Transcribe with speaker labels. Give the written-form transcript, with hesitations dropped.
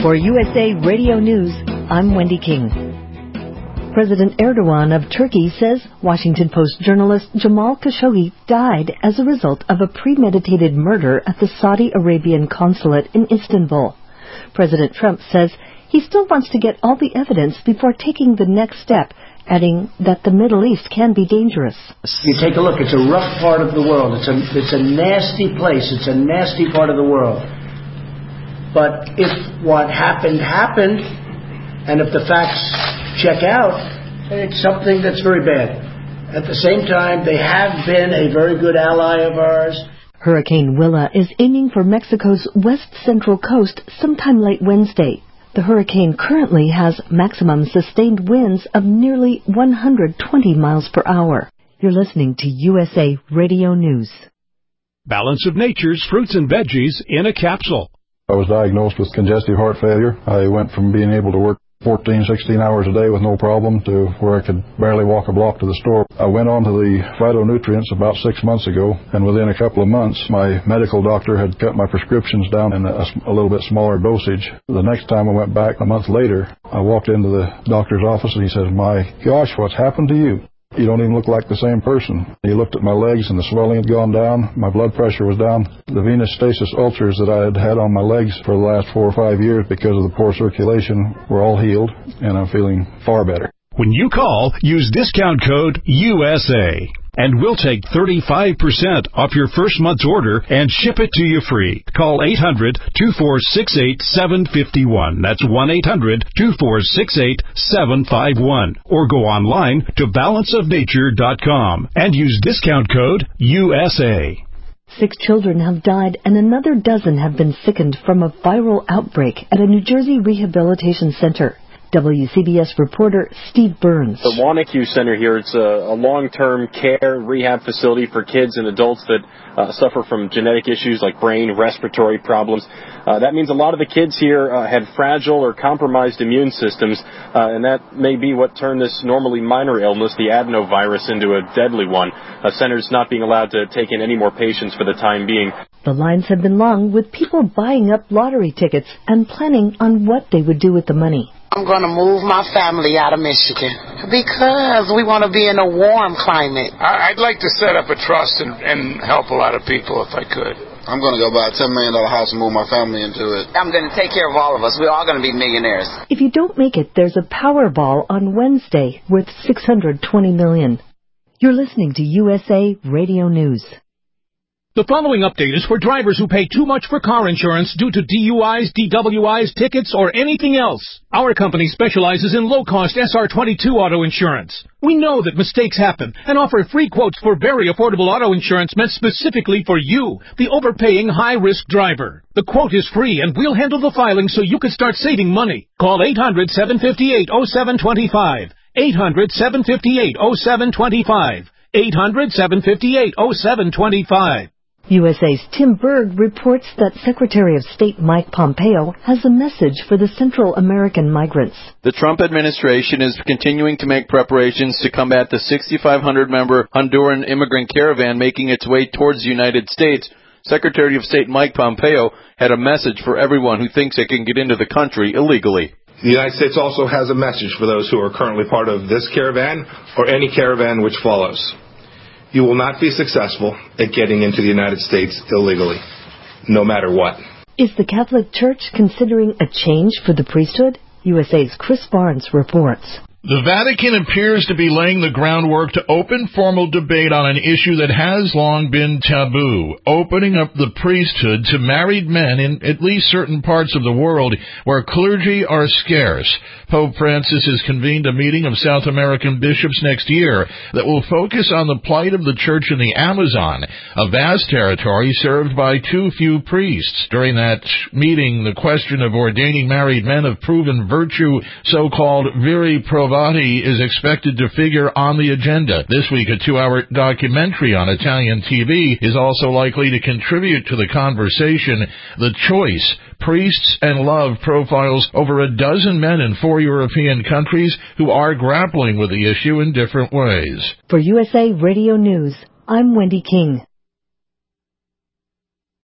Speaker 1: For USA Radio News, I'm Wendy King. President Erdogan of Turkey says Washington Post journalist Jamal Khashoggi died as a result of a premeditated murder at the Saudi Arabian consulate in Istanbul. President Trump says he still wants to get all the evidence before taking the next step, adding that the Middle East can be dangerous.
Speaker 2: You take a look, it's a rough part of the world. It's a nasty place. It's a nasty part of the world. But if what happened, and if the facts check out, it's something that's very bad. At the same time, they have been a very good ally of ours.
Speaker 1: Hurricane Willa is aiming for Mexico's west-central coast sometime late Wednesday. The hurricane currently has maximum sustained winds of nearly 120 miles per hour. You're listening to USA Radio News.
Speaker 3: Balance of Nature's fruits and veggies in a capsule.
Speaker 4: I was diagnosed with congestive heart failure. I went from being able to work 14, 16 hours a day with no problem to where I could barely walk a block to the store. I went on to the phytonutrients about 6 months ago, and within a couple of months, my medical doctor had cut my prescriptions down in a little bit smaller dosage. The next time I went back, a month later, I walked into the doctor's office and he said, "My gosh, what's happened to you? You don't even look like the same person." He looked at my legs and the swelling had gone down. My blood pressure was down. The venous stasis ulcers that I had had on my legs for the last 4 or 5 years because of the poor circulation were all healed, and I'm feeling far better.
Speaker 3: When you call, use discount code USA, and we'll take 35% off your first month's order and ship it to you free. Call 800-246-8751. That's 1-800-246-8751. Or go online to balanceofnature.com and use discount code USA.
Speaker 1: 6 children have died and another dozen have been sickened from a viral outbreak at a New Jersey rehabilitation center. WCBS reporter Steve Burns.
Speaker 5: The Wanacue Center here, it's a long-term care rehab facility for kids and adults that suffer from genetic issues like brain, respiratory problems. That means a lot of the kids here had fragile or compromised immune systems, and that may be what turned this normally minor illness, the adenovirus, into a deadly one. Center's not being allowed to take in any more patients for the time being.
Speaker 1: The lines have been long, with people buying up lottery tickets and planning on what they would do with the money.
Speaker 6: I'm going to move my family out of Michigan because we want to be in a warm climate.
Speaker 7: I'd like to set up a trust and help a lot of people if I could.
Speaker 8: I'm going to go buy a $10 million house and move my family into it.
Speaker 6: I'm going to take care of all of us. We're all going to be millionaires.
Speaker 1: If you don't make it, there's a Powerball on Wednesday worth $620 million. You're listening to USA Radio News.
Speaker 9: The following update is for drivers who pay too much for car insurance due to DUIs, DWIs, tickets, or anything else. Our company specializes in low-cost SR22 auto insurance. We know that mistakes happen and offer free quotes for very affordable auto insurance meant specifically for you, the overpaying high-risk driver. The quote is free, and we'll handle the filing so you can start saving money. Call 800-758-0725. 800-758-0725. 800-758-0725.
Speaker 1: USA's Tim Berg reports that Secretary of State Mike Pompeo has a message for the Central American migrants.
Speaker 10: The Trump administration is continuing to make preparations to combat the 6,500-member Honduran immigrant caravan making its way towards the United States. Secretary of State Mike Pompeo had a message for everyone who thinks it can get into the country illegally.
Speaker 11: The United States also has a message for those who are currently part of this caravan or any caravan which follows. You will not be successful at getting into the United States illegally, no matter what.
Speaker 1: Is the Catholic Church considering a change for the priesthood? USA's Chris Barnes reports.
Speaker 12: The Vatican appears to be laying the groundwork to open formal debate on an issue that has long been taboo, opening up the priesthood to married men in at least certain parts of the world where clergy are scarce. Pope Francis has convened a meeting of South American bishops next year that will focus on the plight of the church in the Amazon, a vast territory served by too few priests. During that meeting, the question of ordaining married men of proven virtue, so-called viri provati, is expected to figure on the agenda. This week, a 2-hour documentary on Italian TV is also likely to contribute to the conversation. The Choice, Priests and Love profiles over a dozen men in 4 European countries who are grappling with the issue in different ways.
Speaker 1: For USA Radio News, I'm Wendy King.